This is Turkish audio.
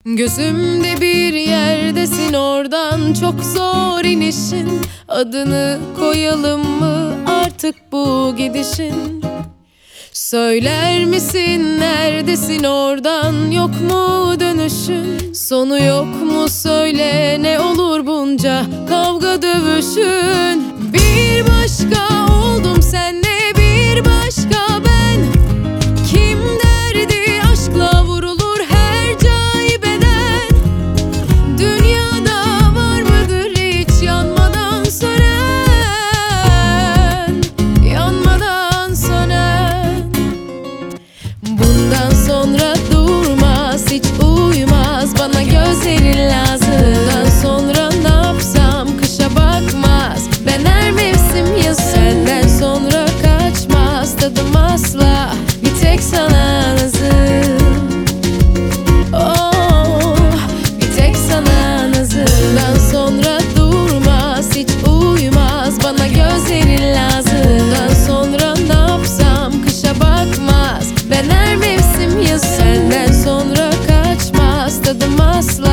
Gözümde bir yerdesin, oradan çok zor inişin. Adını koyalım mı artık bu gidişin? Söyler misin neredesin, oradan yok mu dönüşün? Sonu yok mu söyle, ne olur bunca kavga dövüşün? Bir başka oldum senle, bir başka ben. Kim derdi aşkla vurulur her caibeden? Dünyada var mıdır hiç yanmadan sönen, yanmadan sönen? Bundan sonra durmaz, hiç uymaz, bana gözlerin lazım. Bundan sonra ne yapsam kışa bakmaz, ben her mevsim yazım. Senden sonra kaçmaz tadım asla, bir tek sana nazım. Oh, bir tek sana nazım. Bundan sonra durmaz, hiç uymaz, bana gözlerin lazım. Bundan sonra ne yapsam kışa bakmaz, ben her mevsim yazım. Senden sonra kaçmaz tadım asla,